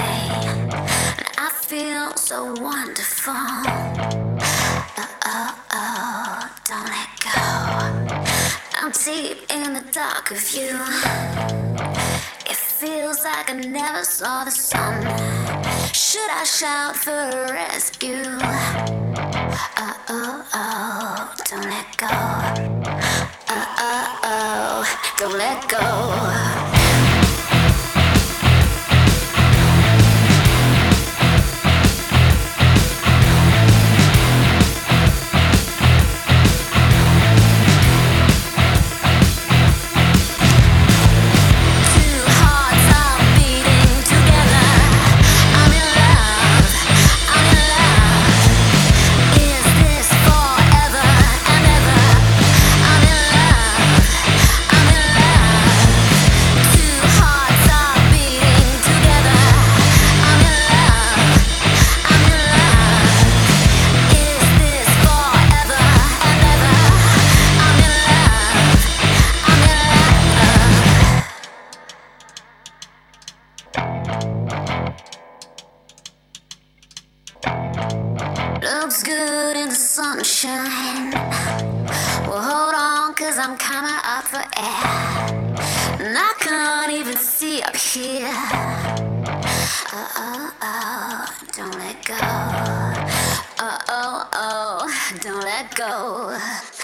and I feel so wonderful. Oh, don't let go. I'm deep in the dark of you. It feels like I never saw the sun. Should I shout for rescue? Oh, don't let go. Don't let go. Looks good in the sunshine. Well, hold on, cause I'm coming up for air. And I can't even see up here. Don't let go. Don't let go.